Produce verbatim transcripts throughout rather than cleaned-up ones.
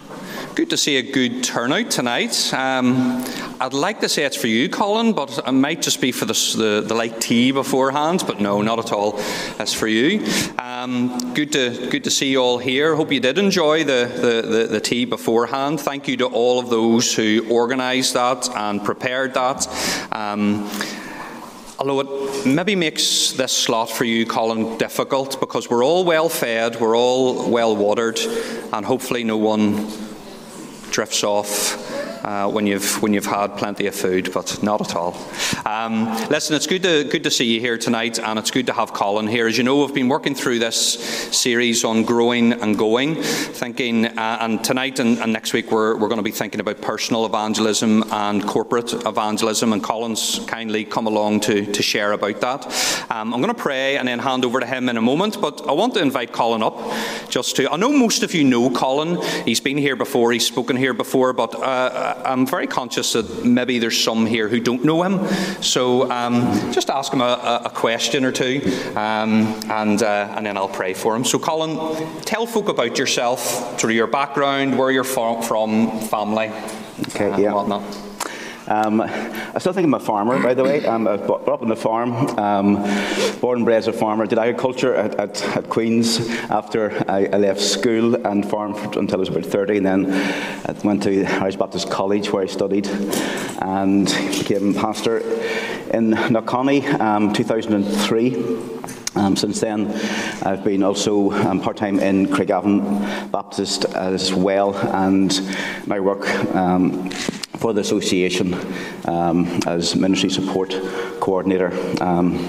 Good to see a good turnout tonight. Um, I'd like to say it's for you, Colin, but it might just be for the, the, the light tea beforehand, but no, not at all. It's for you. Um, good to good to see you all here. Hope you did enjoy the, the, the, the tea beforehand. Thank you to all of those who organised that and prepared that. Um, Although it maybe makes this slot for you, Colin, difficult because we're all well fed, we're all well watered, and hopefully no one drifts off uh, when you've when you've had plenty of food, but not at all. Um, listen, it's good to good to see you here tonight, and it's good to have Colin here. As you know, we've been working through this series on growing and going, thinking, uh, and tonight and, and next week we're we're going to be thinking about personal evangelism and corporate evangelism. And Colin's kindly come along to to share about that. Um, I'm going to pray and then hand over to him in a moment. But I want to invite Colin up, just to. I know most of you know Colin. He's been here before. He's spoken here before, but uh, I'm very conscious that maybe there's some here who don't know him. So um, just ask him a, a question or two, um, and uh, and then I'll pray for him. So Colin, tell folk about yourself, sort of your background, where you're from, family, okay, uh, yeah. and whatnot. Um, I still think I'm a farmer, by the way. Um, I was brought up on the farm, um, born and bred as a farmer. Did agriculture at, at, at Queen's after I, I left school and farmed until I was about thirty. And then I went to Irish Baptist College where I studied and became pastor in Knockconny um, two thousand three. Um, since then, I've been also um, part-time in Craigavon Baptist as well, and my work um, for the association um, as ministry support coordinator, um,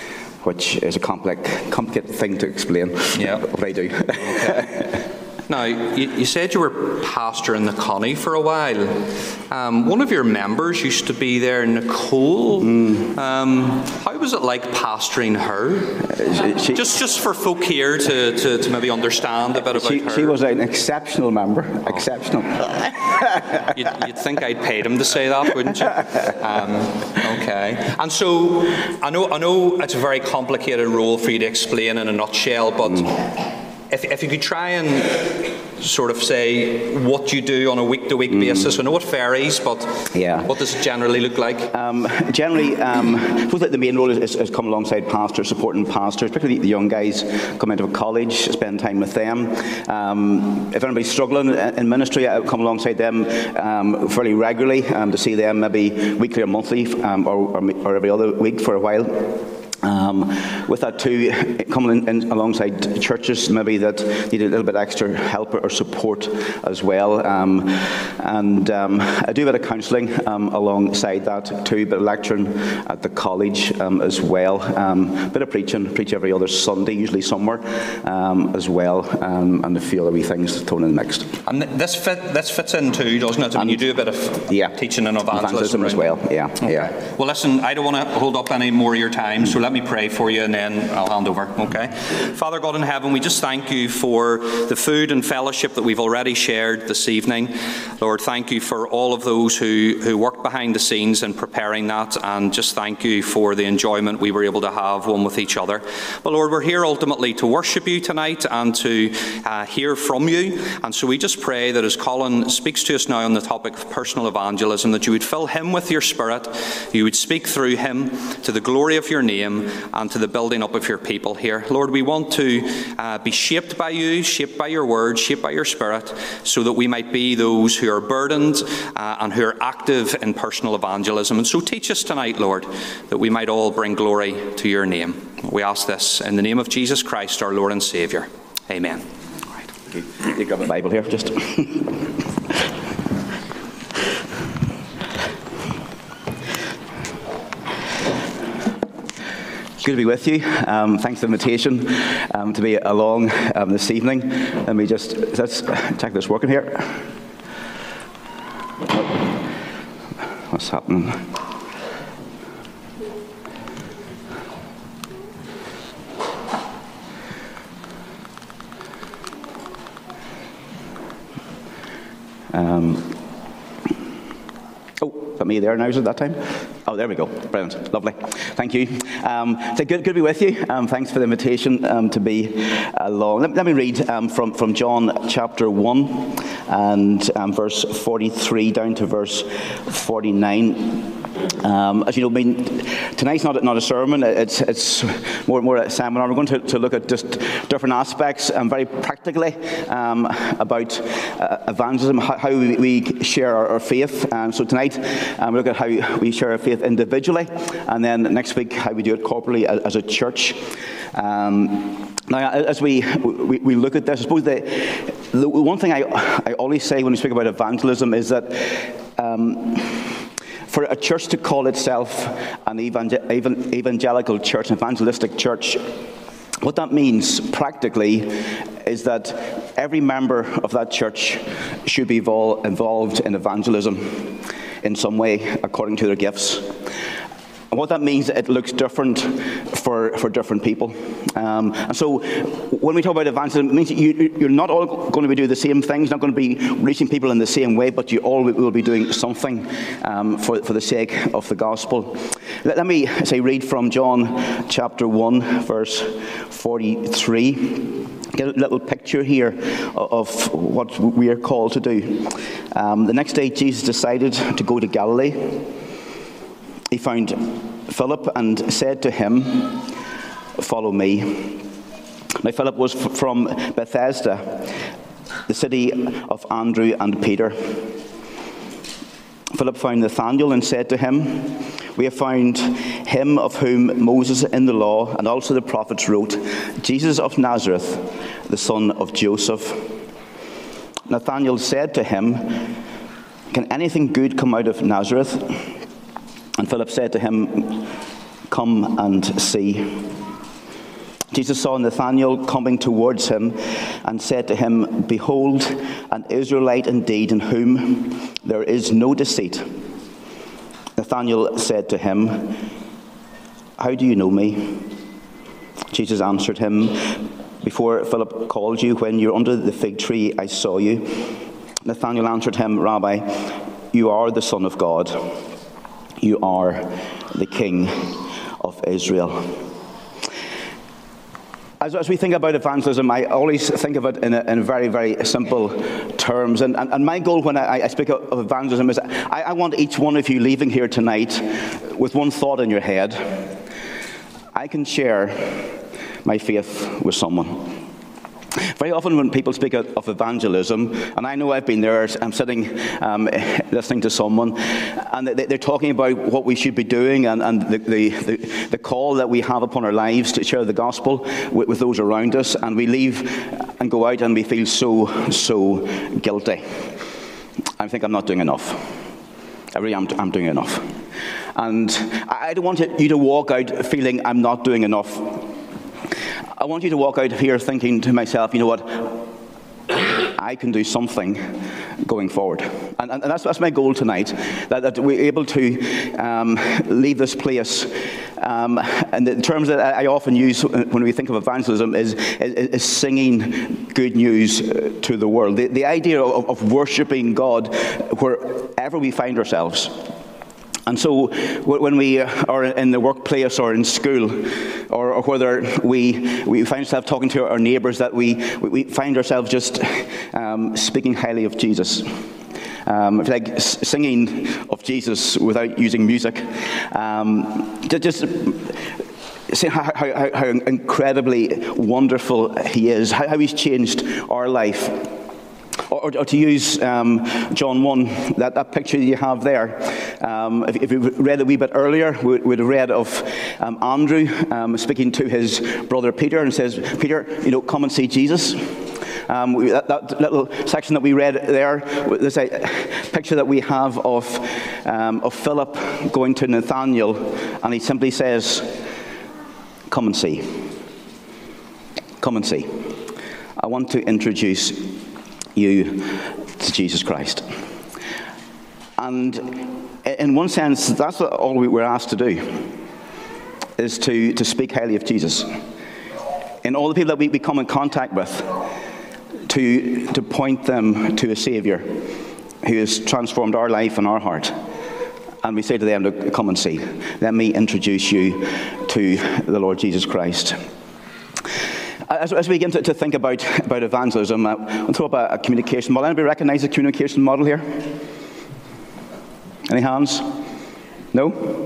which is a complex, complicated thing to explain. Yeah, what I do. Okay. Now, you, you said you were pastor in Knockconny for a while. Um, one of your members used to be there, Nicole. Mm. Um, how was it like pastoring her? Uh, she, just just for folk here to, to, to maybe understand a bit about she, her. She was an exceptional member. Oh. Exceptional. you'd, you'd think I'd paid him to say that, wouldn't you? Um, okay. And so, I know, I know it's a very complicated role for you to explain in a nutshell, but... Mm. If, if you could try and sort of say what you do on a week-to-week mm. basis. I know it varies, but yeah. what does it generally look like? Um, generally, um, I suppose that the main role is, is, is come alongside pastors, supporting pastors, particularly the young guys come into a college, spend time with them. Um, if anybody's struggling in ministry, I come alongside them um, fairly regularly um, to see them maybe weekly or monthly um, or, or, or every other week for a while. Um, with that too, coming in, in alongside churches maybe that need a little bit extra help or support as well, um, and um, I do a bit of counselling um, alongside that too, a bit of lecturing at the college um, as well, um, a bit of preaching, preach every other Sunday, usually somewhere um, as well, um, and a few other wee things thrown in the mix. And this fit this fits in too, doesn't it? I mean, you do a bit of yeah, teaching and evangelism, evangelism as well. Yeah, okay. yeah. Well, listen, I don't want to hold up any more of your time, so let Let me pray for you and then I'll hand over, okay? Father God in heaven, we just thank you for the food and fellowship that we've already shared this evening. Lord, thank you for all of those who, who worked behind the scenes in preparing that, and just thank you for the enjoyment we were able to have one with each other. But Lord, we're here ultimately to worship you tonight and to uh, hear from you. And so we just pray that as Colin speaks to us now on the topic of personal evangelism, that you would fill him with your Spirit, you would speak through him to the glory of your name and to the building up of your people here. Lord, we want to uh, be shaped by you, shaped by your word, shaped by your Spirit, so that we might be those who are burdened uh, and who are active in personal evangelism. And so teach us tonight, Lord, that we might all bring glory to your name. We ask this in the name of Jesus Christ, our Lord and Saviour. Amen. All right. You, you got the Bible here, just... Good to be with you. Um, thanks for the invitation um, to be along um, this evening. Let me just let's check this working here. What's happening? Um, oh, is that me there now? Is it that time? Oh, there we go. Brilliant. Lovely. Thank you. Um, so good, good to be with you. Um, thanks for the invitation um, to be along. Let, let me read um, from, from John chapter one. and um, verse forty-three down to verse forty-nine. Um, as you know, I mean, tonight's not, not a sermon, it's, it's more, more a seminar. We're going to, to look at just different aspects, um, very practically, um, about uh, evangelism, how, how we, we share our, our faith. Um, so tonight, um, we look at how we share our faith individually, and then next week, how we do it corporately as, as a church. Um, now, as we, we, we look at this, I suppose the, the one thing I, I always say when we speak about evangelism is that um, for a church to call itself an evangel- evangelical church, an evangelistic church, what that means practically is that every member of that church should be vol- involved in evangelism in some way according to their gifts. And what that means, it looks different for, for different people. Um, and so when we talk about evangelism, it means that you, you're not all going to be doing the same things, not going to be reaching people in the same way, but you all will be doing something um, for, for the sake of the gospel. Let, let me say, read from John chapter one, verse forty-three. Get a little picture here of what we are called to do. Um, the next day, Jesus decided to go to Galilee. He found Philip and said to him, "Follow me." Now Philip was f- from Bethsaida, the city of Andrew and Peter. Philip found Nathanael and said to him, "We have found him of whom Moses in the law and also the prophets wrote, Jesus of Nazareth, the son of Joseph." Nathanael said to him, "Can anything good come out of Nazareth?" And Philip said to him, "Come and see." Jesus saw Nathanael coming towards him and said to him, "Behold, an Israelite indeed, in whom there is no deceit." Nathanael said to him, "How do you know me?" Jesus answered him, "Before Philip called you, when you were under the fig tree, I saw you." Nathanael answered him, "Rabbi, you are the Son of God. You are the King of Israel." As, as we think about evangelism, I always think of it in, a, in very, very simple terms. And, and, and my goal when I, I speak of evangelism is I, I want each one of you leaving here tonight with one thought in your head. I can share my faith with someone. Very often when people speak of evangelism, and I know I've been there, I'm sitting um, listening to someone, and they're talking about what we should be doing and, and the, the, the, the call that we have upon our lives to share the gospel with, with those around us, and we leave and go out and we feel so, so guilty. I think I'm not doing enough. I really am I'm doing enough. And I don't want you to walk out feeling I'm not doing enough. I want you to walk out here thinking to myself, you know what, I can do something going forward. And, and that's, that's my goal tonight, that, that we're able to um, leave this place. Um, and the terms that I often use when we think of evangelism is, is, is singing good news to the world. The, the idea of, of worshipping God wherever we find ourselves. And so when we are in the workplace or in school, or, or whether we, we find ourselves talking to our neighbours, that we, we find ourselves just um, speaking highly of Jesus. Um, like singing of Jesus without using music. Um, just say how, how, how incredibly wonderful he is, how, how he's changed our life. Or, or to use um, John one, that, that picture you have there. Um, if, if we read a wee bit earlier, we would have read of um, Andrew um, speaking to his brother Peter and says, "Peter, you know, come and see Jesus." Um, we, that, that little section that we read there, there's a picture that we have of, um, of Philip going to Nathanael, and he simply says, "Come and see. Come and see. I want to introduce you to Jesus Christ." And in one sense, that's what all we were asked to do, is to, to speak highly of Jesus. And all the people that we, we come in contact with, to, to point them to a Saviour who has transformed our life and our heart. And we say to them, to come and see. Let me introduce you to the Lord Jesus Christ. As, as we begin to, to think about, about evangelism, uh, I'll throw up a, a communication model. Anybody recognize the communication model here? Any hands? No?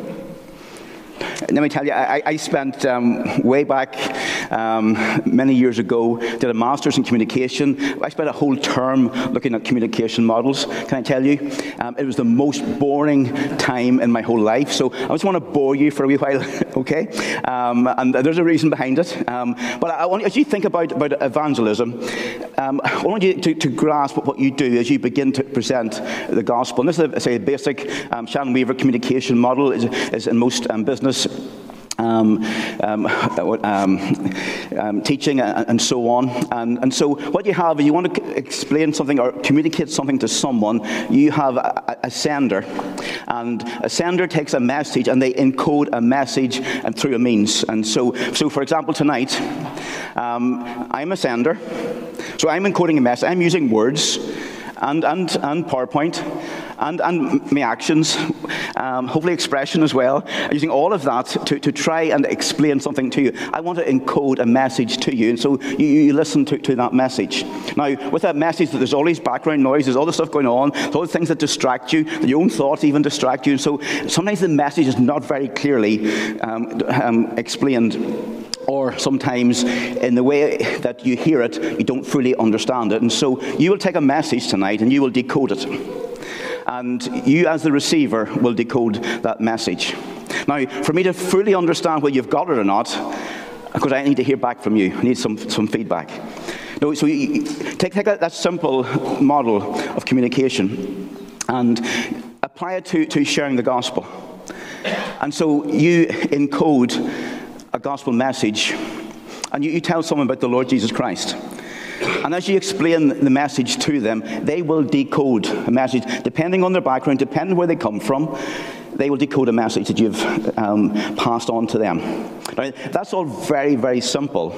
Let me tell you, I, I spent um, way back um, many years ago, did a master's in communication. I spent a whole term looking at communication models. Can I tell you? Um, it was the most boring time in my whole life. So I just want to bore you for a wee while, okay? Um, and there's a reason behind it. Um, but I want, as you think about, about evangelism, um, I want you to, to grasp what you do as you begin to present the gospel. And this is, a, say, a basic um, Shannon Weaver communication model is, is in most um, business Um, um, um, um, teaching and, and so on. And, and so what you have, if you want to explain something or communicate something to someone, you have a, a sender. And a sender takes a message and they encode a message and through a means. And so, so for example, tonight, um, I'm a sender. So I'm encoding a message. I'm using words and, and, and PowerPoint. And, and my actions, um, hopefully expression as well, using all of that to, to try and explain something to you. I want to encode a message to you, and so you, you listen to, to that message. Now, with that message, there's all these background noise, there's all this stuff going on, there's all the things that distract you, your own thoughts even distract you, and so sometimes the message is not very clearly um, um, explained. Or sometimes in the way that you hear it, you don't fully understand it. And so you will take a message tonight and you will decode it. And you as the receiver will decode that message. Now, for me to fully understand whether you've got it or not, because I need to hear back from you, I need some, some feedback. No, so you, take, take that, that simple model of communication and apply it to, to sharing the gospel. And so you encode a gospel message, and you, you tell someone about the Lord Jesus Christ. And as you explain the message to them, they will decode a message, depending on their background, depending on where they come from, they will decode a message that you've um, passed on to them. Now, that's all very, very simple.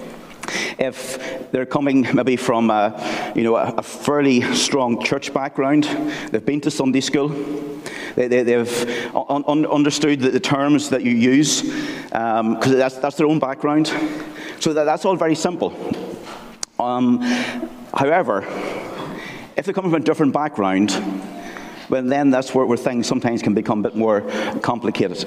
If they're coming maybe from a, you know, a, a fairly strong church background, they've been to Sunday school, they, they, they've un, un, understood the, the terms that you use, because um, that's, that's their own background. So that, that's all very simple. Um, however, if they're coming from a different background, well, then that's where, where things sometimes can become a bit more complicated.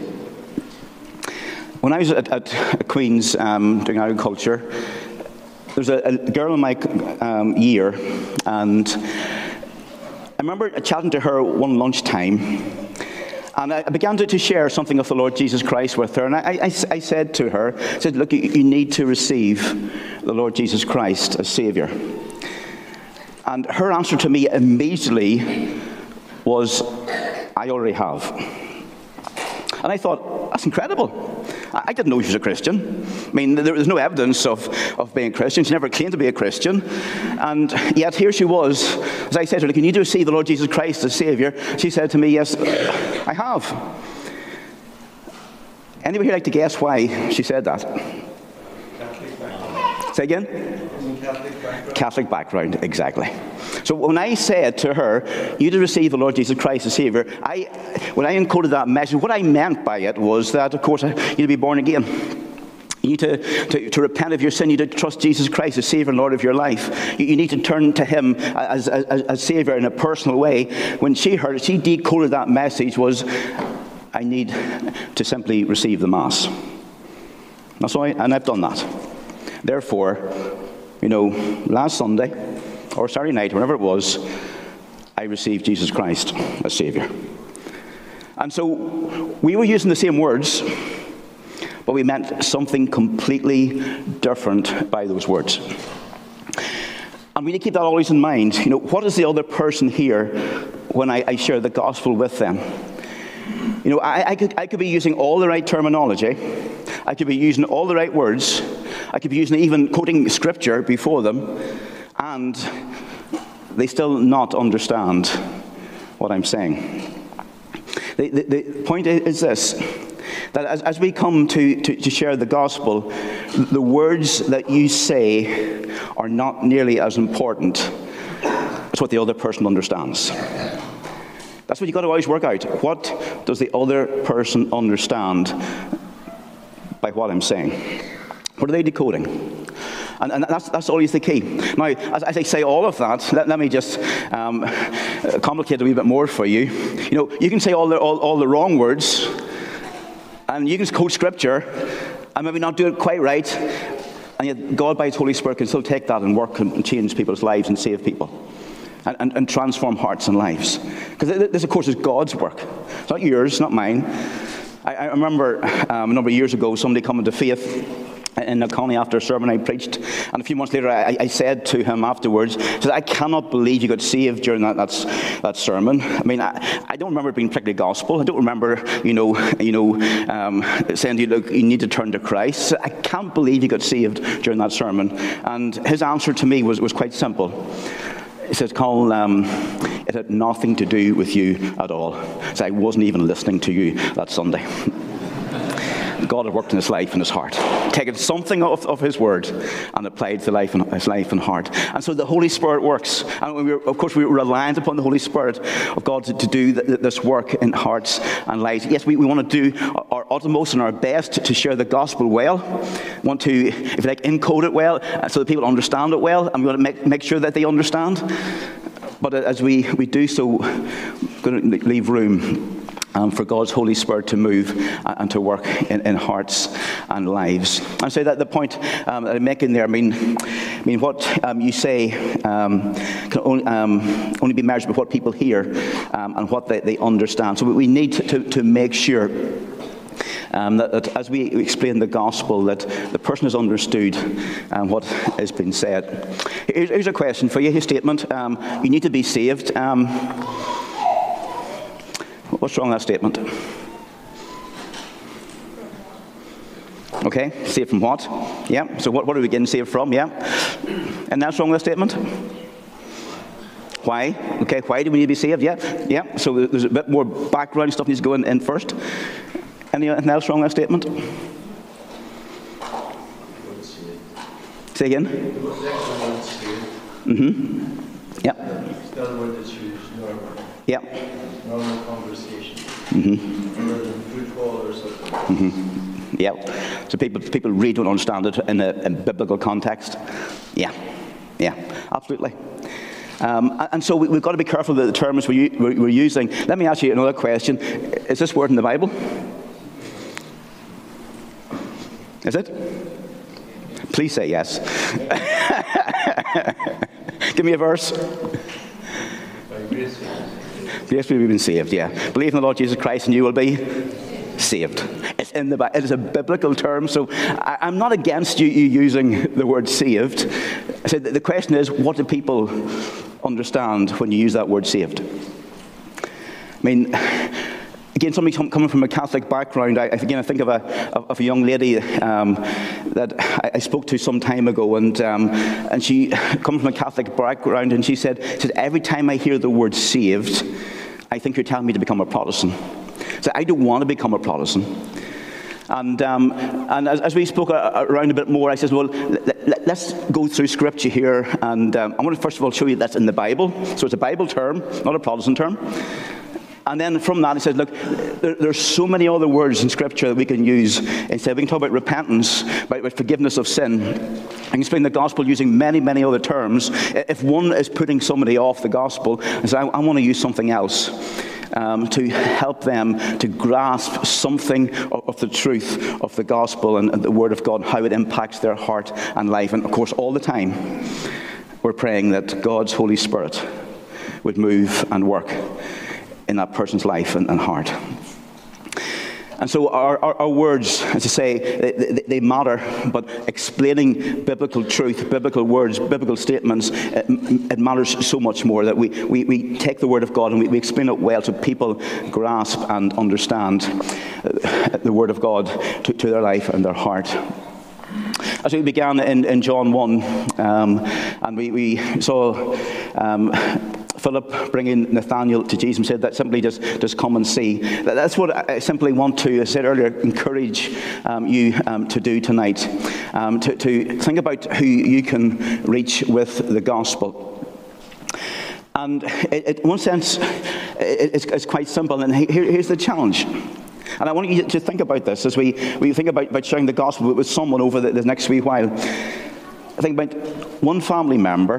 When I was at, at Queen's um, doing agriculture, there was a, a girl in my um, year, and I remember chatting to her one lunchtime, and I began to, to share something of the Lord Jesus Christ with her. And I, I, I said to her, I said, look, you, you need to receive the Lord Jesus Christ as Saviour. And her answer to me immediately was, I already have. And I thought, that's incredible. I didn't know she was a Christian. I mean, there was no evidence of, of being a Christian. She never claimed to be a Christian. And yet here she was. As I said to her, you need to receive the Lord Jesus Christ as Saviour. She said to me, yes, I have. Anybody here like to guess why she said that? Catholic background. Say again? Catholic background. Catholic background, exactly. So when I said to her, you to receive the Lord Jesus Christ as Saviour, I, when I encoded that message, what I meant by it was that, of course, you need to be born again. You need to, to, to repent of your sin. You need to trust Jesus Christ as Saviour and Lord of your life. You, you need to turn to Him as, as, as Saviour in a personal way. When she heard it, she decoded that message was, I need to simply receive the Mass. That's all I, and I've done that. Therefore, you know, last Sunday, or Saturday night, whenever it was, I received Jesus Christ as Saviour. And so we were using the same words, but we meant something completely different by those words. And we need to keep that always in mind. You know, what is the other person here when I, I share the gospel with them? You know, I, I, could, I could be using all the right terminology. I could be using all the right words. I could be using even quoting scripture before them. And they still not understand what I'm saying. The, the, the point is this, that as, as we come to, to, to share the gospel, the words that you say are not nearly as important as what the other person understands. That's what you've got to always work out. What does the other person understand by what I'm saying? What are they decoding? And, and that's, that's always the key. Now, as, as I say all of that, let, let me just um, complicate it a wee bit more for you. You know, you can say all the, all, all the wrong words, and you can quote Scripture, and maybe not do it quite right, and yet God, by His Holy Spirit, can still take that and work and change people's lives and save people. And, and, and transform hearts and lives. Because this, of course, is God's work. It's not yours, not mine. I, I remember um, a number of years ago, somebody coming to faith in Knockconny after a sermon I preached, and a few months later I, I said to him afterwards, I said, I cannot believe you got saved during that that, that sermon. I mean, I, I don't remember it being particularly gospel. I don't remember, you know, you know, um, saying to you, look, you need to turn to Christ. I can't believe you got saved during that sermon. And his answer to me was, was quite simple. He says, Colin, um, it had nothing to do with you at all. So I wasn't even listening to you that Sunday. God had worked in his life and his heart, taken something of, of his word and applied to life and, his life and heart. And so the Holy Spirit works. And we were, of course, we were reliant upon the Holy Spirit of God to, to do th- this work in hearts and lives. Yes, we, we want to do our utmost and our best to share the gospel well. We want to, if you like, encode it well so that people understand it well. And we want to make, make sure that they understand. But as we, we do so, we're going to leave room Um, for God's Holy Spirit to move and to work in, in hearts and lives. And so that the point um, that I'm making there, I mean, I mean what um, you say um, can only, um, only be measured by what people hear um, and what they, they understand. So we need to, to make sure Um, that, that as we explain the gospel, that the person has understood um, what has been said. Here's, here's a question for you, a statement. Um, you need to be saved. Um, What's wrong with that statement? Okay, saved from what? Yeah, so what, what are we getting saved from? Yeah. And that's wrong with that statement? Why? Okay, why do we need to be saved? Yeah, yeah. So there's a bit more background stuff needs to go in, in first. Anything else wrong with that statement? Say again? Mm-hmm. Yeah. The other word that's used, normal. Yeah. Normal conversation. Mm-hmm. Rather than football or something. Mm-hmm. Yeah. So people people really don't understand it in a in biblical context. Yeah. Yeah. Absolutely. Um, and so we, we've got to be careful with the terms we're, we're, we're using. Let me ask you another question. Is this word in the Bible? Is it? Please say yes. Give me a verse. Yes, we've been saved, yeah. Believe in the Lord Jesus Christ and you will be saved. It's in the Bible. It is a biblical term, so I, I'm not against you, you using the word saved. I said the question is, what do people understand when you use that word saved? I mean, again, somebody coming from a Catholic background, I, again, I think of a, of a young lady um, that I spoke to some time ago, and um, and she comes from a Catholic background, and she said, said, every time I hear the word saved, I think you're telling me to become a Protestant. So I don't want to become a Protestant. And um, and as, as we spoke around a bit more, I said, well, let, let, let's go through Scripture here, and um, I want to first of all show you that's in the Bible. So it's a Bible term, not a Protestant term. And then from that, he says, look, there, there's so many other words in Scripture that we can use. Instead, we can talk about repentance, about, about forgiveness of sin. I can explain the gospel using many, many other terms. If one is putting somebody off the gospel, I say, I, I want to use something else um, to help them to grasp something of, of the truth of the gospel and, and the Word of God, how it impacts their heart and life. And, of course, all the time, we're praying that God's Holy Spirit would move and work in that person's life and, and heart. And so our, our, our words, as I say, they, they matter, but explaining biblical truth, biblical words, biblical statements, it, it matters so much more that we, we, we take the Word of God and we, we explain it well so people grasp and understand the Word of God to, to their life and their heart. As we began in, in John one, um, and we, we saw um, Philip bringing Nathanael to Jesus and said that simply just, just come and see. That's what I simply want to, as I said earlier, encourage um, you um, to do tonight. Um, to, to think about who you can reach with the gospel. And it, it, in one sense, it, it's, it's quite simple. And here, here's the challenge. And I want you to think about this as we, we think about, about sharing the gospel with someone over the, the next wee while. think about one family member,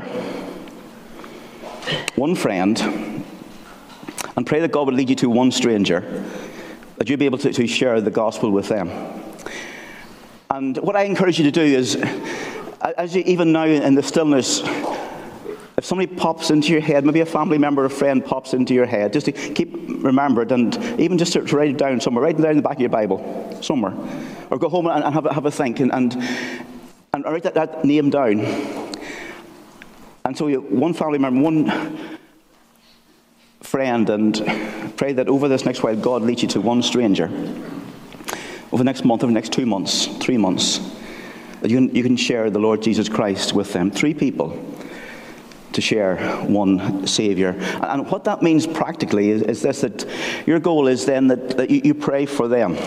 one friend, and pray that God would lead you to one stranger, that you'll be able to, to share the gospel with them. And what I encourage you to do is, as you, even now in the stillness, if somebody pops into your head, maybe a family member or a friend pops into your head, just to keep remembered, and even just to, to write it down somewhere, write it down in the back of your Bible, somewhere. Or go home and, and have, a, have a think, and, and, and write that, that name down. And so you, one family member, one friend, and pray that over this next while, God leads you to one stranger. Over the next month, over the next two months, three months, that you can, you can share the Lord Jesus Christ with them. Three people to share one Saviour. And what that means practically is, is this, that your goal is then that, that you, you pray for them.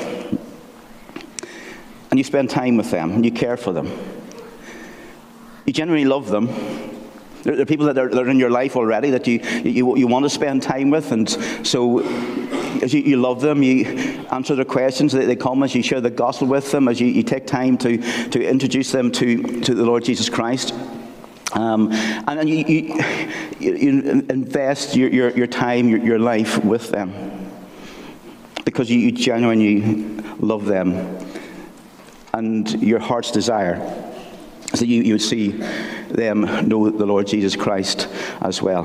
And you spend time with them, and you care for them. You genuinely love them. There, there are people that are, that are in your life already that you, you, you want to spend time with, and so as you, you love them, you answer their questions, they, they come as you share the gospel with them, as you, you take time to, to introduce them to, to the Lord Jesus Christ. Um, and and you, you, you invest your, your, your time, your, your life with them, because you, you genuinely love them. And your heart's desire is that you, you would see them know the Lord Jesus Christ as well.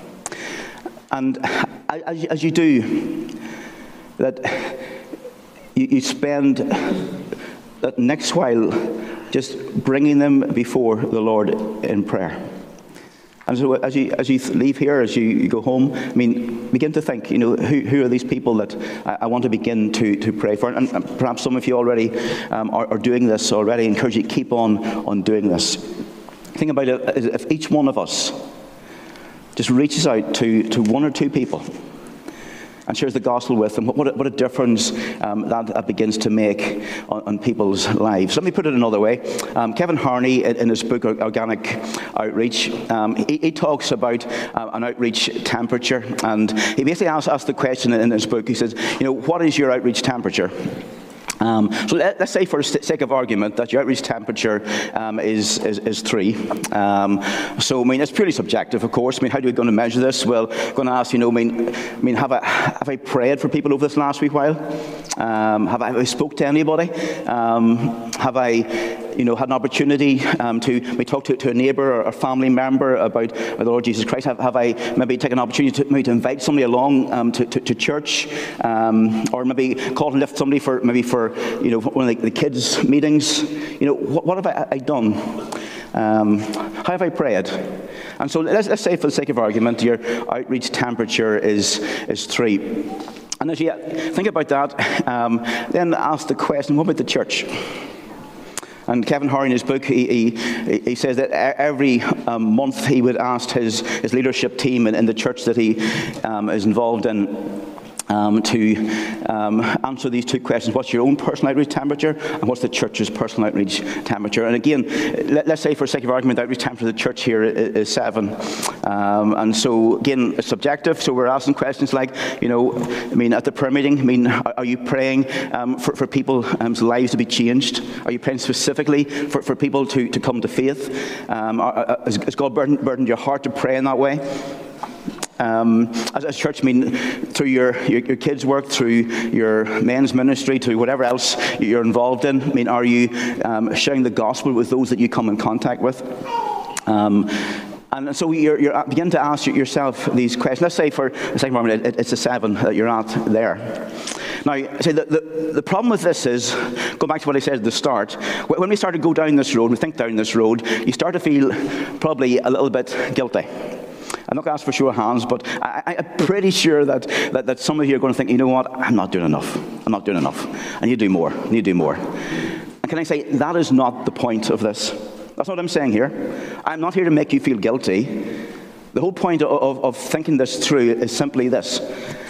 And as, as you do, that you, you spend that next while just bringing them before the Lord in prayer. And so as you, as you leave here, as you, you go home, I mean, begin to think, you know, who, who are these people that I, I want to begin to, to pray for? And, and perhaps some of you already um, are, are doing this already. I encourage you to keep on, on doing this. Think about it, if each one of us just reaches out to, to one or two people and shares the gospel with them, what a, what a difference um, that, that begins to make on, on people's lives. Let me put it another way. Um, Kevin Harney, in, in his book Organic Outreach, um, he, he talks about uh, an outreach temperature, and he basically asks, asks the question in his book. He says, you know, what is your outreach temperature? Um, so let, let's say, for the sake of argument, that your outreach temperature um, is, is is three. Um, so I mean, it's purely subjective, of course. I mean, how are we going to measure this? Well, I'm going to ask, you know, I mean, I mean, have I have I prayed for people over this last week while? Um, have I, have I spoke to anybody? Um, have I, you know, had an opportunity um, to maybe talk to, to a neighbour or a family member about the Lord Jesus Christ? Have, have I maybe taken an opportunity to, maybe to invite somebody along um, to, to, to church, um, or maybe call and lift somebody for maybe for you know one of the, the kids' meetings? You know, what, what have I, I done? Um, how have I prayed? And so let's, let's say, for the sake of argument, your outreach temperature is is three. And as you think about that, um, then ask the question, what about the church? And Kevin Harney, in his book, he, he, he says that every um, month he would ask his, his leadership team in, in the church that he um, is involved in um, to um, answer these two questions. What's your own personal outreach temperature, and what's the church's personal outreach temperature? And again, let, let's say, for the sake of argument, the outreach temperature of the church here is, is seven. Um, and so, again, it's subjective. So we're asking questions like, you know, I mean, at the prayer meeting, I mean, are you praying um, for, for people's lives to be changed? Are you praying specifically for, for people to, to come to faith? Um, are, has, has God burdened, burdened your heart to pray in that way? Um, as a church, I mean, through your, your, your kids' work, through your men's ministry, through whatever else you're involved in, I mean, are you um, sharing the gospel with those that you come in contact with? Um, and so you're, you're begin to ask yourself these questions. Let's say, for a second moment, it, it's a seven that you're at there. Now, see, the, the, the problem with this is, go back to what I said at the start, when we start to go down this road, we think down this road, you start to feel probably a little bit guilty. I'm not going to ask for show of hands, but I, I'm pretty sure that, that, that some of you are going to think, you know what, I'm not doing enough. I'm not doing enough. I need to do more. I need to do more. And can I say, that is not the point of this. That's not what I'm saying here. I'm not here to make you feel guilty. The whole point of, of, of thinking this through is simply this.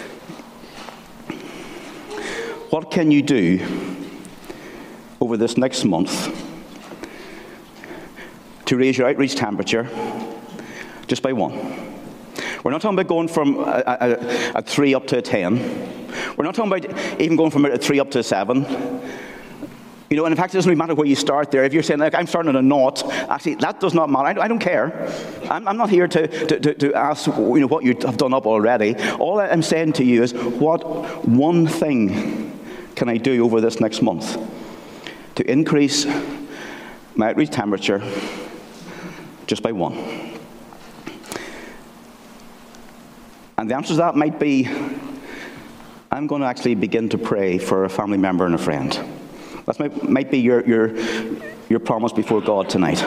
What can you do over this next month to raise your outreach temperature just by one? We're not talking about going from a, a, a three up to a ten. We're not talking about even going from a three up to a seven. You know, and in fact, it doesn't really matter where you start there. If you're saying, like, I'm starting at a naught, actually, that does not matter. I don't, I don't care. I'm, I'm not here to, to, to, to ask, you know, what you have done up already. All I'm saying to you is, what one thing can I do over this next month to increase my outreach temperature just by one? And the answer to that might be, I'm going to actually begin to pray for a family member and a friend. That might, might be your, your, your promise before God tonight.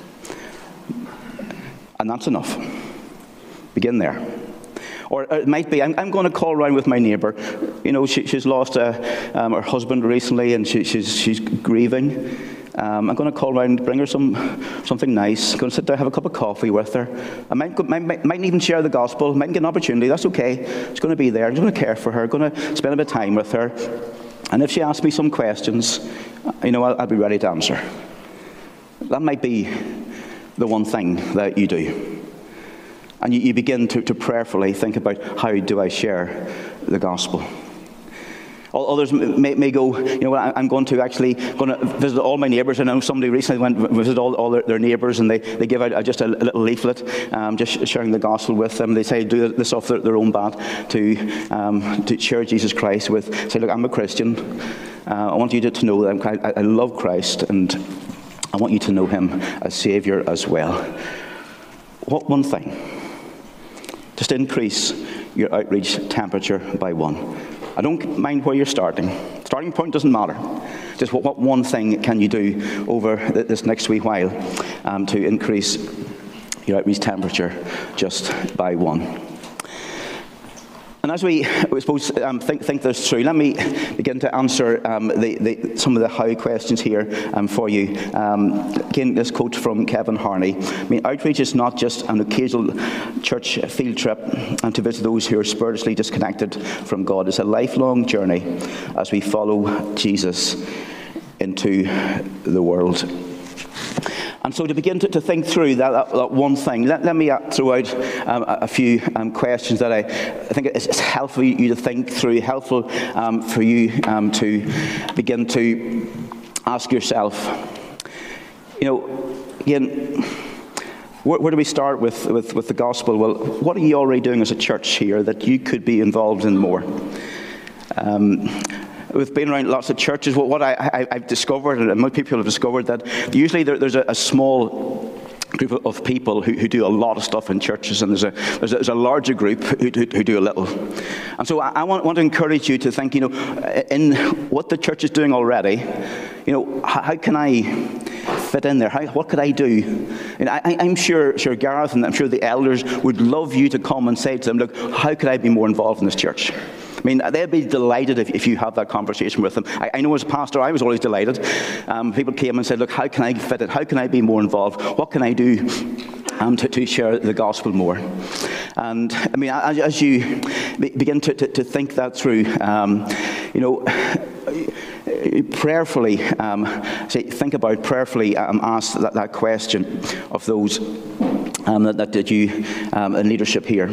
And that's enough. Begin there. Or it might be, I'm, I'm going to call around with my neighbour. You know, she, she's lost a, um, her husband recently, and she, she's, she's grieving. Um, I'm going to call around, bring her some something nice. I'm going to sit down, have a cup of coffee with her. I might, go, might, might even share the gospel. Might get an opportunity. That's okay. It's going to be there. I'm going to care for her. I'm going to spend a bit of time with her. And if she asks me some questions, you know, I'll, I'll be ready to answer. That might be the one thing that you do. And you, you begin to, to prayerfully think about, how do I share the gospel? Others may, may go, you know, I'm going to actually going to visit all my neighbours. I know somebody recently went to visit all, all their, their neighbours, and they, they give out just a, a little leaflet, um, just sharing the gospel with them. They say, do this off their, their own bat, to um, to share Jesus Christ with. Say, look, I'm a Christian. Uh, I want you to, to know that I'm, I, I love Christ, and I want you to know Him as Saviour as well. What one thing? Just increase your outreach temperature by one. I don't mind where you're starting. Starting point doesn't matter. Just what, what one thing can you do over this next wee while um, to increase your outreach temperature just by one. And as we, we suppose, um, think, think this through, let me begin to answer um, the, the, some of the how questions here um, for you. Um, again, this quote from Kevin Harney. I mean, outreach is not just an occasional church field trip and to visit those who are spiritually disconnected from God. It's a lifelong journey as we follow Jesus into the world. And so to begin to, to think through that, that, that one thing, let, let me throw out um, a, a few um, questions that I, I think it's, it's helpful for you to think through, helpful um, for you um, to begin to ask yourself. You know, again, where, where do we start with, with, with the gospel? Well, what are you already doing as a church here that you could be involved in more? Um, We've been around lots of churches. What, what I, I, I've discovered, and most people have discovered, that usually there, there's a, a small group of people who, who do a lot of stuff in churches, and there's a there's a, there's a larger group who, who, who do a little. And so I, I want, want to encourage you to think, you know, in what the church is doing already, you know, how, how can I fit in there? How, what could I do? And I, I'm sure, sure Gareth and I'm sure the elders would love you to come and say to them, look, how could I be more involved in this church? I mean, they'd be delighted if, if you have that conversation with them. I, I know as a pastor, I was always delighted. Um, people came and said, look, how can I fit in? How can I be more involved? What can I do um, to, to share the gospel more? And, I mean, as, as you begin to, to, to think that through, um, you know, prayerfully, um, say, think about prayerfully, um, ask that, that question of those um, that, that did you um, in leadership here.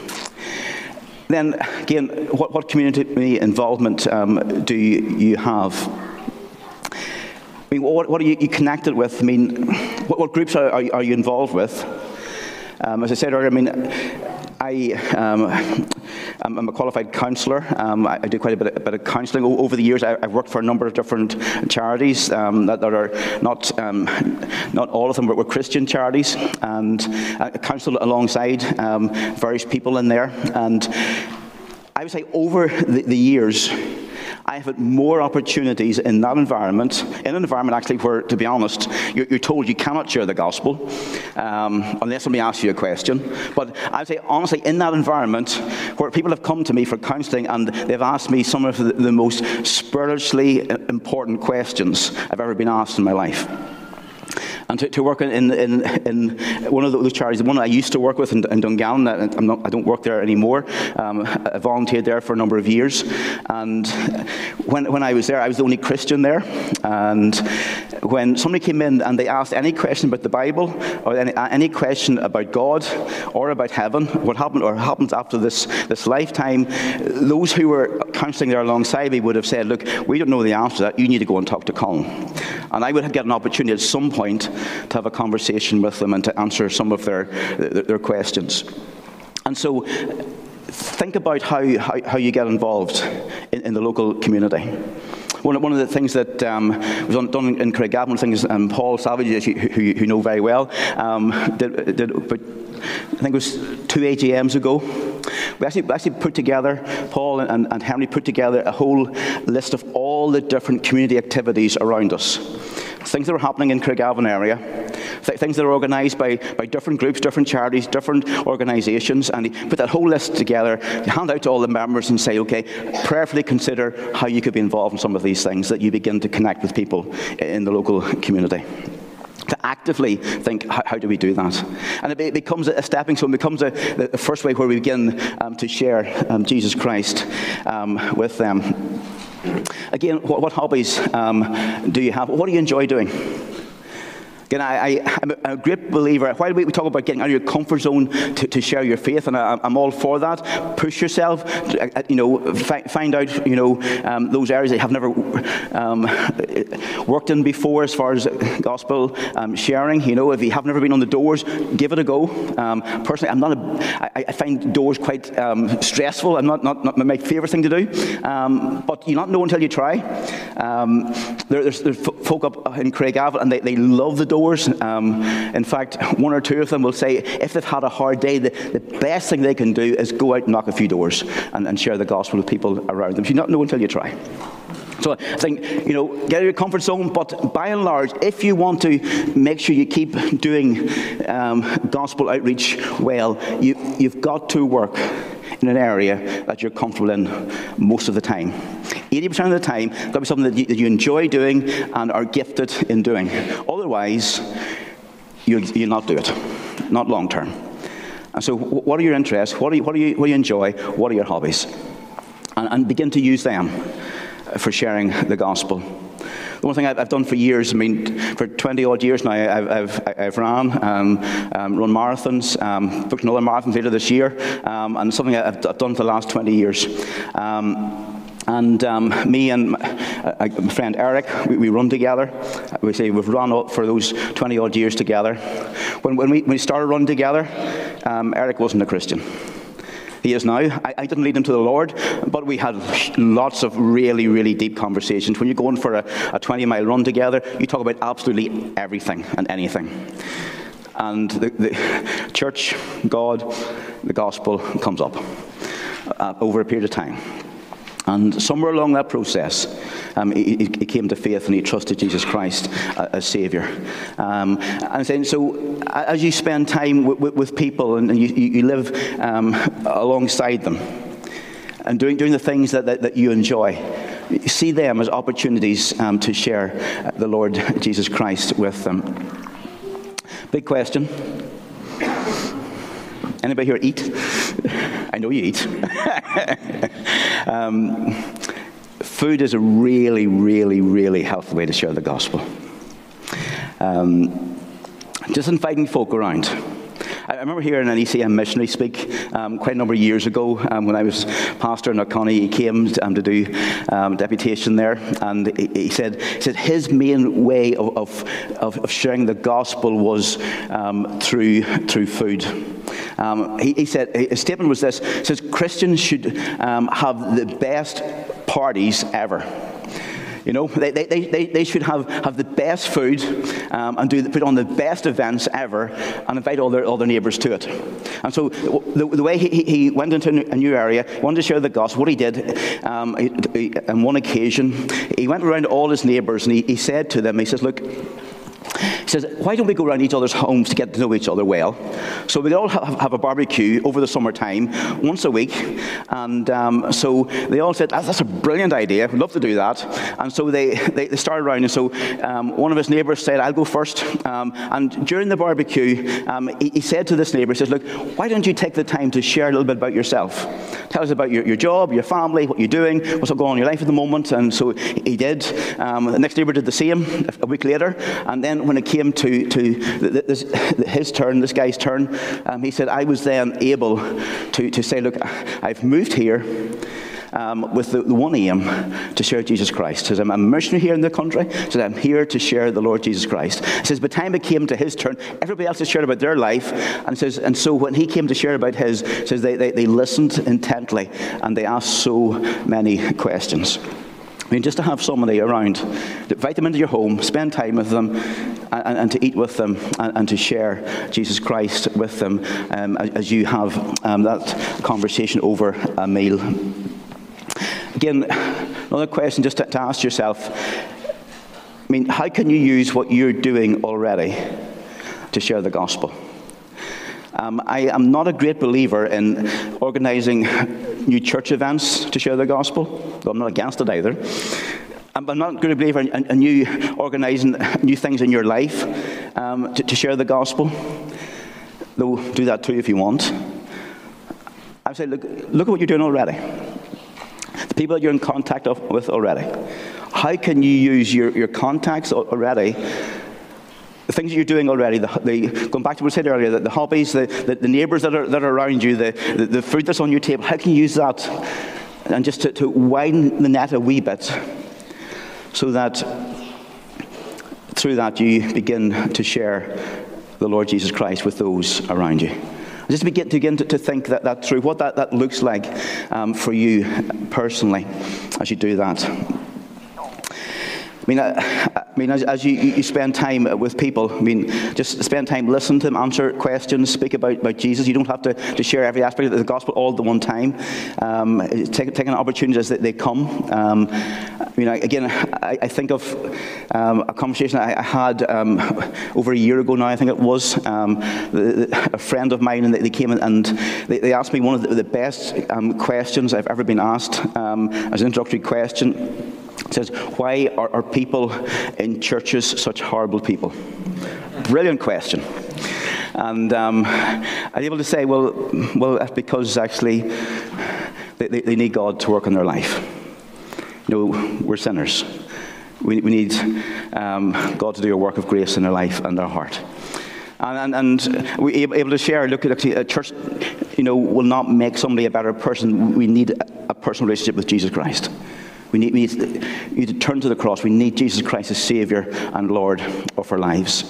Then, again, what, what community involvement um, do you, you have? I mean, what, what are you, you connected with? I mean, what, what groups are, are, are you involved with? Um, as I said earlier, I mean, I, um, I'm a qualified counsellor. Um, I, I do quite a bit, a bit of counselling. O- over the years, I, I've worked for a number of different charities um, that, that are not, um, not all of them were, were Christian charities, and I counselled alongside um, various people in there. And I would say over the, the years, I have had more opportunities in that environment, in an environment actually where, to be honest, you're, you're told you cannot share the gospel um, unless somebody asks you a question. But I would say, honestly, in that environment where people have come to me for counselling and they've asked me some of the, the most spiritually important questions I've ever been asked in my life. And to, to work in, in, in one of those charities, the one I used to work with in, in Dungannon, I'm not, I don't work there anymore. Um, I volunteered there for a number of years. And when, when I was there, I was the only Christian there. And when somebody came in and they asked any question about the Bible, or any, any question about God, or about heaven, what happened or happens after this, this lifetime, those who were counselling there alongside me would have said, look, we don't know the answer to that. You need to go and talk to Colin. And I would get an opportunity at some point to have a conversation with them and to answer some of their, their, their questions. And so think about how, how, how you get involved in, in the local community. One, one of the things that um, was done in Craigavon, one of the things um, Paul Savage, who, who you know very well, um, did, did but I think it was two A G Ms ago. We actually, we actually put together, Paul and, and Henry put together a whole list of all the different community activities around us. Things that are happening in Craigavon area, th things that are organised by, by different groups, different charities, different organisations, and he put that whole list together, hand out to all the members and say, okay, prayerfully consider how you could be involved in some of these things, that you begin to connect with people in the local community. To actively think, how, how do we do that? And it becomes a stepping stone, it becomes a, the first way where we begin um, to share um, Jesus Christ um, with them. Again, what, what hobbies um, do you have? What do you enjoy doing? Again, I, I, I'm a great believer. While we talk about getting out of your comfort zone to, to share your faith, and I, I'm all for that. Push yourself. You know, fi find out. You know, um, those areas that you have never um, worked in before, as far as gospel um, sharing. You know, if you have never been on the doors, give it a go. Um, personally, I'm not. A, I, I find doors quite um, stressful. I'm not, not not my favourite thing to do. Um, but you not know until you try. Um, there, there's, there's folk up in Craigavon, and they, they love the doors. Um, in fact, one or two of them will say if they've had a hard day, the, the best thing they can do is go out and knock a few doors and, and share the gospel with people around them. You not know until you try. So I think, you know, get out of your comfort zone, but by and large, if you want to make sure you keep doing um, gospel outreach well, you, you've got to work in an area that you're comfortable in most of the time. eighty percent of the time, it's got to be something that you, that you enjoy doing and are gifted in doing. Otherwise, you'll, you'll not do it, not long term. And so what are your interests? What do you, what do you, what do you enjoy? What are your hobbies? And, and begin to use them for sharing the gospel. The one thing I've done for years, I mean, for twenty odd years now, I've, I've, I've ran, um, um, run marathons, um, booked another marathon later this year, um, and something I've, I've done for the last twenty years. Um, and um, me and my, uh, my friend Eric, we, we run together. We say we've run up for those twenty odd years together. When, when, we, when we started running together, um, Eric wasn't a Christian. He is now. I, I didn't lead him to the Lord, but we had lots of really, really deep conversations. When you're going for a, a twenty mile run together, you talk about absolutely everything and anything. And the, the church, God, the gospel comes up uh, over a period of time. And somewhere along that process, um, he, he came to faith and he trusted Jesus Christ uh, as Saviour. Um, and saying, so as you spend time with, with people and you, you live um, alongside them and doing, doing the things that, that, that you enjoy, you see them as opportunities um, to share the Lord Jesus Christ with them. Big question. Anybody here eat? I know you eat. um, food is a really, really, really healthy way to share the gospel. Um, just inviting folk around. I remember hearing an E C M missionary speak um, quite a number of years ago um, when I was pastor in Knockconny. He came um, to do um, deputation there, and he, he, said, he said his main way of, of, of sharing the gospel was um, through through food. Um, he, he said his statement was this: he says Christians should um, have the best parties ever. You know, they, they, they, they should have, have the best food um, and do the, put on the best events ever and invite all their, all their neighbours to it. And so the, the way he, he went into a new area, wanted to share the gospel, what he did, um, he, he, on one occasion, he went around to all his neighbours and he, he said to them, he says, look, He says, why don't we go around each other's homes to get to know each other well? So we all have, have a barbecue over the summertime, once a week. And um, so they all said, that's a brilliant idea. We'd love to do that. And so they, they, they started around. And so um, one of his neighbours said, I'll go first. Um, and during the barbecue, um, he, he said to this neighbour, he says, look, why don't you take the time to share a little bit about yourself? Tell us about your, your job, your family, what you're doing, what's going on in your life at the moment. And so he did. Um, the next neighbour did the same a week later. And then when it came to, to this, his turn, this guy's turn, um, he said, I was then able to, to say, look, I've moved here um, with the, the one aim to share Jesus Christ. He says, I'm a missionary here in the country. He says, I'm here to share the Lord Jesus Christ. He says, by the time it came to his turn, everybody else had shared about their life. And says, and so when he came to share about his, he says they, they, they listened intently and they asked so many questions. I mean, just to have somebody around, to invite them into your home, spend time with them, and, and to eat with them, and, and to share Jesus Christ with them um, as, as you have um, that conversation over a meal. Again, another question just to, to ask yourself, I mean, how can you use what you're doing already to share the gospel? Um, I am not a great believer in organising new church events to share the gospel, though I'm not against it either. I'm not a great believer in, in, in you organising new things in your life um, to, to share the gospel, though do that too if you want. I say, look, look at what you're doing already. The people that you're in contact of, with already. How can you use your, your contacts already, the things that you're doing already, the, the, going back to what I said earlier, the, the hobbies, the, the, the neighbours that are, that are around you, the, the, the food that's on your table, how can you use that and just to, to widen the net a wee bit so that through that you begin to share the Lord Jesus Christ with those around you. Just to begin, to, begin to, to think that, that through, what that, that looks like um, for you personally as you do that. I mean, I, I mean, as, as you, you spend time with people, I mean, just spend time, listen to them, answer questions, speak about, about Jesus. You don't have to, to share every aspect of the gospel all at the one time. Um, take, taking opportunities as they, they come. Um, I mean, I, again, I, I think of um, a conversation I, I had um, over a year ago now, I think it was. Um, the, the, a friend of mine, and they, they came in and they, they asked me one of the, the best um, questions I've ever been asked um, as an introductory question. It says, why are, are people in churches such horrible people? Brilliant question. And um, I was able to say, well, well, that's because actually they, they, they need God to work in their life. You know, we're sinners. We, we need um, God to do a work of grace in their life and their heart. And, and, and we're able to share, look, at a church, you know, will not make somebody a better person. We need a, a personal relationship with Jesus Christ. We need, we, need, we need to turn to the cross. We need Jesus Christ as Saviour and Lord of our lives.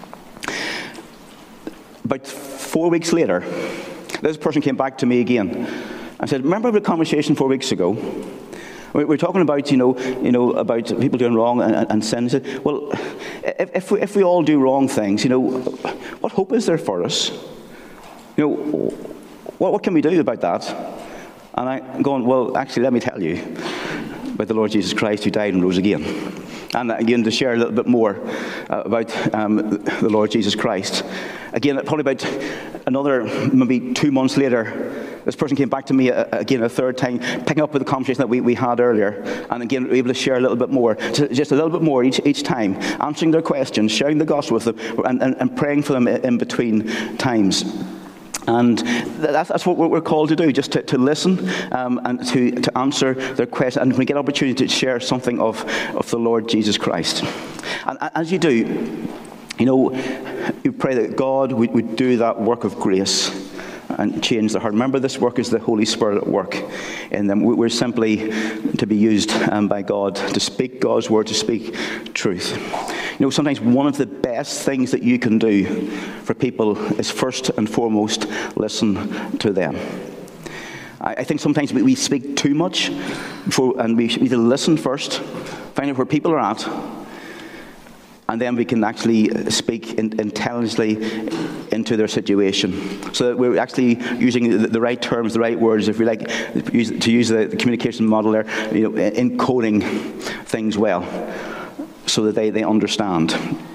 About four weeks later, this person came back to me again and said, remember the conversation four weeks ago? We were talking about, you know, you know, about people doing wrong and, and sin. He said, well, if, if, we, if we all do wrong things, you know, what hope is there for us? You know, what, what can we do about that? And I'm going, well, actually, let me tell you about the Lord Jesus Christ who died and rose again. And again, to share a little bit more uh, about um, the Lord Jesus Christ. Again, probably about another, maybe two months later, this person came back to me uh, again a third time, picking up with the conversation that we, we had earlier. And again, we were able to share a little bit more, just a little bit more each, each time, answering their questions, sharing the gospel with them, and, and, and praying for them in between times. And that's, that's what we're called to do, just to, to listen um, and to, to answer their questions, and we get an opportunity to share something of, of the Lord Jesus Christ. And as you do, you know, you pray that God would, would do that work of grace and change their heart. Remember, this work is the Holy Spirit at work in them. We're simply to be used um, by God to speak God's word, to speak truth. You know, sometimes one of the best things that you can do for people is first and foremost listen to them. I, I think sometimes we, we speak too much before, and we need to listen first, find out where people are at, and then we can actually speak in, intelligently into their situation, so that we're actually using the, the right terms, the right words, if we like, use, to use the, the communication model there, you know, encoding things well, so that they, they understand.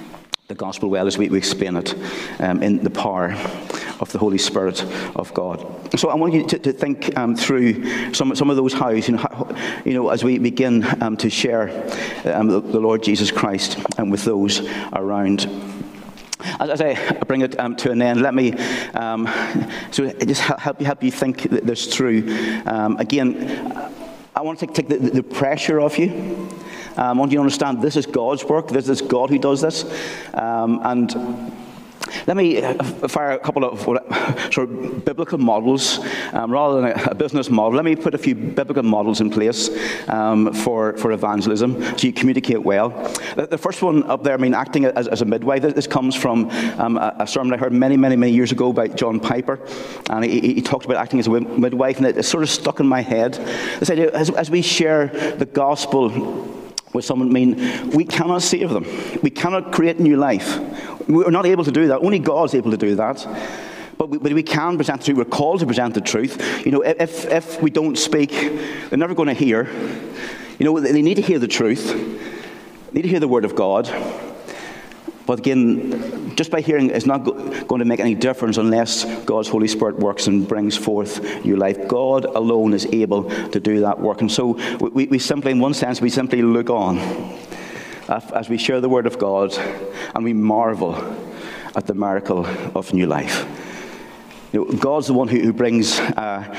the gospel well as we, we explain it um, in the power of the Holy Spirit of God. So I want you to, to think um, through some some of those hows, you know, how, you know as we begin um, to share um, the, the Lord Jesus Christ um, with those around. As, as I bring it um, to an end, let me um, so just help you help you think this through. Um, again, I want to take, take the, the pressure off you. Um, I want you to understand this is God's work. This is God who does this. Um, and let me fire a couple of sort of biblical models um, rather than a, a business model. Let me put a few biblical models in place um, for, for evangelism so you communicate well. The, the first one up there, I mean, acting as, as a midwife. This, this comes from um, a, a sermon I heard many, many, many years ago by John Piper. And he, he talked about acting as a midwife, and it, it sort of stuck in my head. This idea, as, as we share the gospel with someone, I mean, we cannot save them. We cannot create new life. We're not able to do that. Only God's able to do that. But we, but we can present the truth. We're called to present the truth. You know, if if we don't speak, they're never going to hear. You know, they need to hear the truth. They need to hear the word of God. But again, just by hearing is not go- going to make any difference unless God's Holy Spirit works and brings forth new life. God alone is able to do that work. And so we, we simply, in one sense, we simply look on as we share the word of God, and we marvel at the miracle of new life. You know, God's the one who, who brings uh,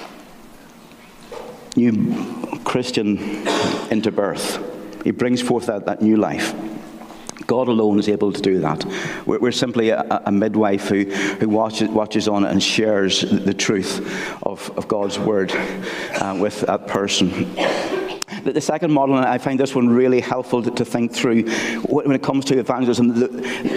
new Christian into birth. He brings forth that, that new life. God alone is able to do that. We're, we're simply a, a midwife who, who watches, watches on it and shares the truth of, of God's word uh, with that person. The, the second model, and I find this one really helpful to, to think through when it comes to evangelism. The,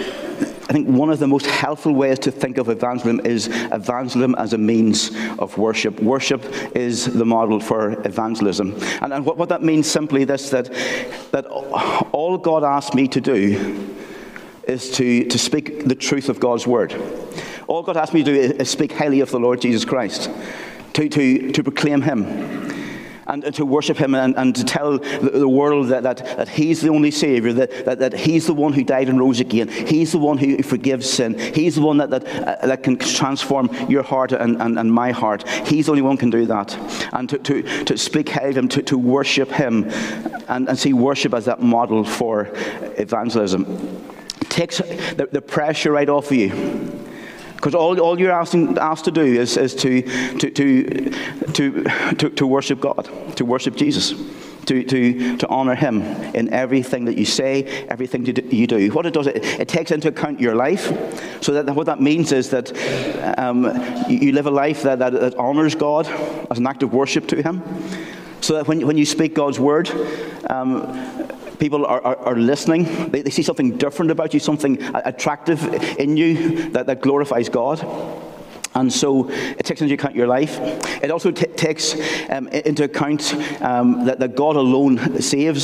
I think one of the most helpful ways to think of evangelism is evangelism as a means of worship. Worship is the model for evangelism. And, and what, what that means simply this, that, that all God asked me to do is to, to speak the truth of God's word. All God asked me to do is, is speak highly of the Lord Jesus Christ, to, to, to proclaim him. And, and to worship him and, and to tell the, the world that, that, that he's the only Savior, that, that, that he's the one who died and rose again. He's the one who forgives sin. He's the one that, that, uh, that can transform your heart and, and, and my heart. He's the only one who can do that. And to, to, to speak high of him, to, to worship him, and, and see worship as that model for evangelism. It takes the, the pressure right off of you. Because all, all you're asking, asked to do is, is to, to, to, to, to, to worship God, to worship Jesus, to, to, to honor him in everything that you say, everything you do. What it does, it, it takes into account your life. So that what that means is that um, you, you live a life that, that, that honors God as an act of worship to him. So that when, when you speak God's word, um, people are, are, are listening. They, they see something different about you, something attractive in you that, that glorifies God. And so it takes into account your life. It also t- takes um, into account um, that, that God alone saves.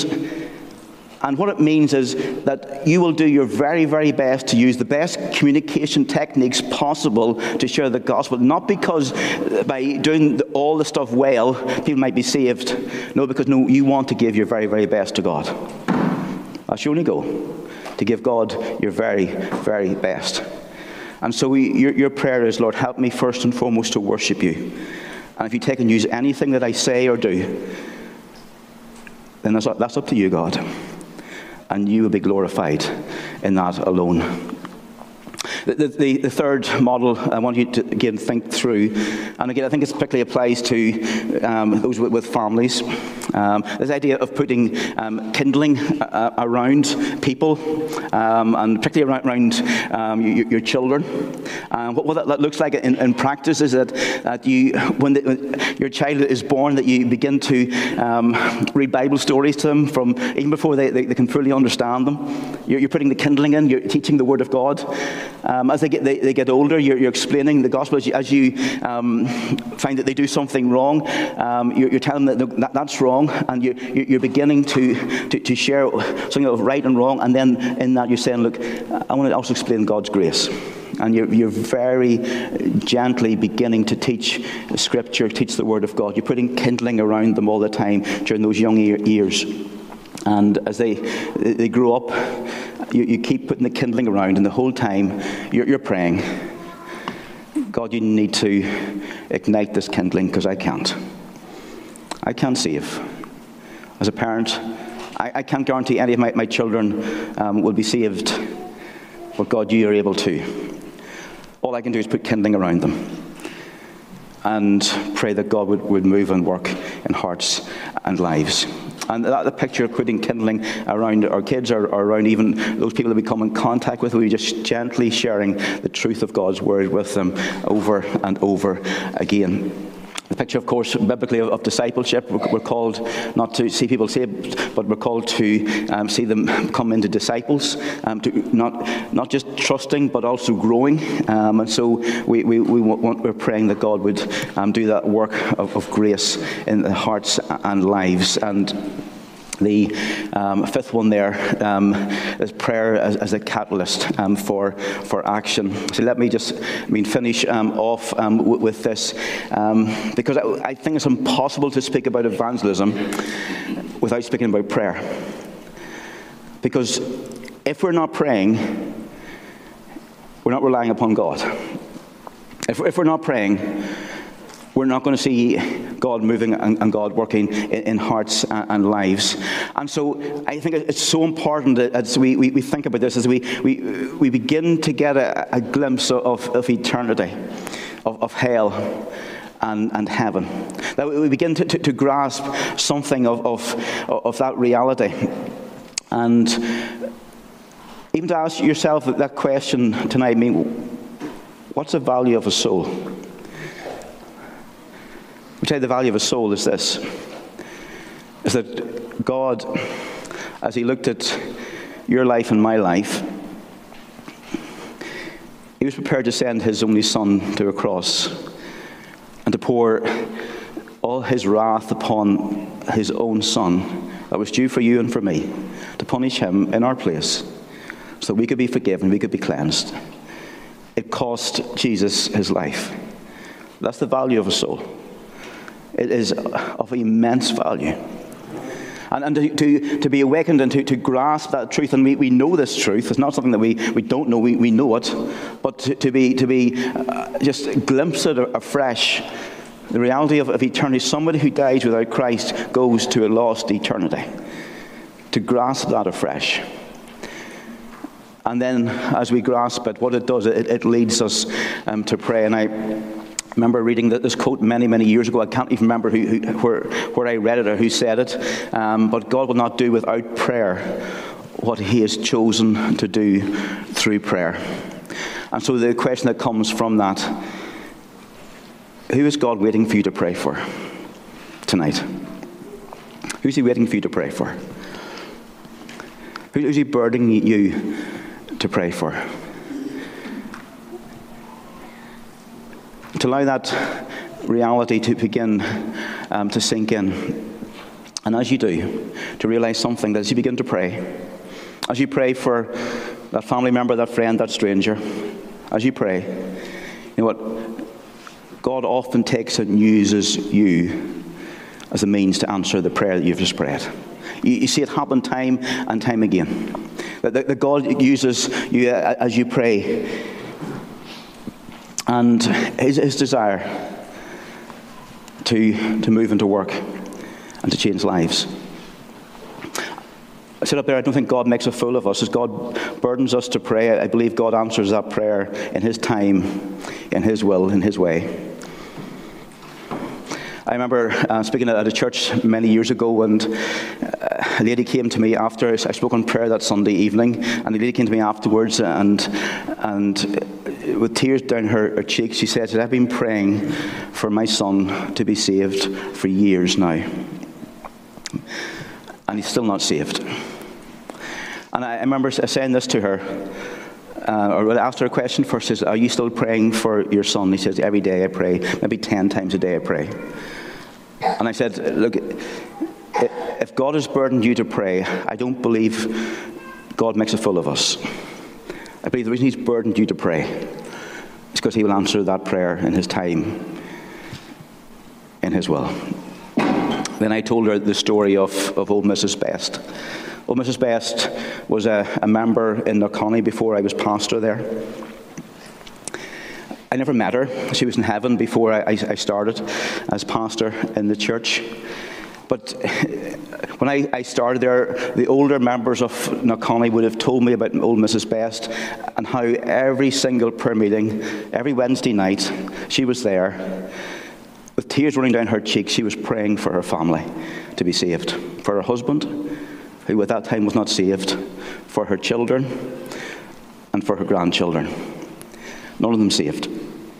And what it means is that you will do your very, very best to use the best communication techniques possible to share the gospel. Not because by doing the, all the stuff well, people might be saved. No, because no, you want to give your very, very best to God. That's your only goal, to give God your very, very best. And so we, your, your prayer is, Lord, help me first and foremost to worship you. And if you take and use anything that I say or do, then that's, that's up to you, God. And you will be glorified in that alone. The, the, the third model I want you to again think through, and again I think it particularly applies to um, those with, with families. Um, this idea of putting um, kindling uh, around people, um, and particularly around, around um, your, your children. Um, what, what that, that looks like in, in practice is that, that you, when, the, when your child is born, that you begin to um, read Bible stories to them from even before they, they, they can fully understand them. You're, you're putting the kindling in. You're teaching the Word of God. Um, as they get they, they get older, you're, you're explaining the gospel. As you, as you um, find that they do something wrong, um, you're, you're telling them that, that that's wrong, and you, you're beginning to, to, to share something of right and wrong, and then in that you're saying, look, I want to also explain God's grace. And you're, you're very gently beginning to teach Scripture, teach the Word of God. You're putting kindling around them all the time during those young years. And as they they grow up, you, you keep putting the kindling around, and the whole time you're, you're praying, God, you need to ignite this kindling, because I can't. I can't save. As a parent, I, I can't guarantee any of my, my children um, will be saved, but God, you are able to. All I can do is put kindling around them and pray that God would, would move and work in hearts and lives. And that the picture of putting kindling around our kids, or, or around even those people that we come in contact with, we're just gently sharing the truth of God's word with them over and over again. The picture, of course, biblically of, of discipleship, we're, we're called not to see people saved, but we're called to um, see them come into disciples, um, to not not just trusting, but also growing. Um, and so we, we, we want, we're praying that God would um, do that work of, of grace in the hearts and lives. And the um, fifth one there um, is prayer as, as a catalyst um, for for action. So let me just, I mean, finish um, off um, w- with this, um, because I, I think it's impossible to speak about evangelism without speaking about prayer. Because if we're not praying, we're not relying upon God. If, if we're not praying, we're not going to see God moving and, and God working in, in hearts and, and lives. And so I think it's so important that as we, we, we think about this, as we, we, we begin to get a, a glimpse of, of eternity, of, of hell and, and heaven. That we begin to, to, to grasp something of, of, of that reality. And even to ask yourself that question tonight, I mean, what's the value of a soul? I tell you, the value of a soul is this, is that God, as he looked at your life and my life, he was prepared to send his only son to a cross and to pour all his wrath upon his own son that was due for you and for me, to punish him in our place so that we could be forgiven, we could be cleansed. It cost Jesus his life. That's the value of a soul. It is of immense value. And, and to, to, to be awakened and to, to grasp that truth, and we, we know this truth, it's not something that we, we don't know, we, we know it, but to, to be, to be uh, just glimpsed afresh, the reality of, of eternity. Somebody who dies without Christ goes to a lost eternity. To grasp that afresh. And then as we grasp it, what it does, it, it leads us um, to pray. And I remember reading this quote many, many years ago. I can't even remember who, who, where, where I read it or who said it. Um, but God will not do without prayer what he has chosen to do through prayer. And so the question that comes from that, who is God waiting for you to pray for tonight? Who's he waiting for you to pray for? Who's he burdening you to pray for? To allow that reality to begin um, to sink in. And as you do, to realize something, that as you begin to pray, as you pray for that family member, that friend, that stranger, as you pray, you know what? God often takes and uses you as a means to answer the prayer that you've just prayed. You, you see it happen time and time again. That, that, that God uses you as you pray. And his, his desire to, to move into work and to change lives. I said up there, I don't think God makes a fool of us. As God burdens us to pray, I believe God answers that prayer in his time, in his will, in his way. I remember uh, speaking at a church many years ago, and uh, a lady came to me after I spoke on prayer that Sunday evening, and the lady came to me afterwards, and and with tears down her, her cheeks, she said, I've been praying for my son to be saved for years now, and he's still not saved. And I, I remember saying this to her, uh, or I asked her a question first, says, are you still praying for your son? He says, every day I pray, maybe ten times a day I pray. And I said, look, if God has burdened you to pray, I don't believe God makes a fool of us. I believe the reason he's burdened you to pray is because he will answer that prayer in his time, in his will. Then I told her the story of, of old Missus Best, Well, Missus Best was a, a member in Knockconny before I was pastor there. I never met her. She was in heaven before I, I started as pastor in the church. But when I, I started there, the older members of Knockconny would have told me about old Missus Best and how every single prayer meeting, every Wednesday night, she was there. With tears running down her cheeks, she was praying for her family to be saved. For her husband, who at that time was not saved. For her children, and for her grandchildren. None of them saved.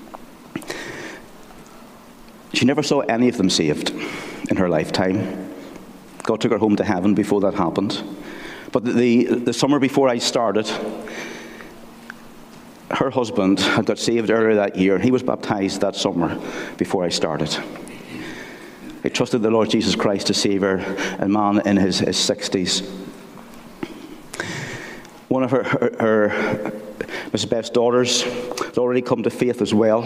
She never saw any of them saved in her lifetime. God took her home to heaven before that happened. But the, the summer before I started, her husband had got saved earlier that year. He was baptized that summer before I started. He trusted the Lord Jesus Christ to save her, a man in his, his sixties. One of her, her, her Missus Best's daughters had already come to faith as well.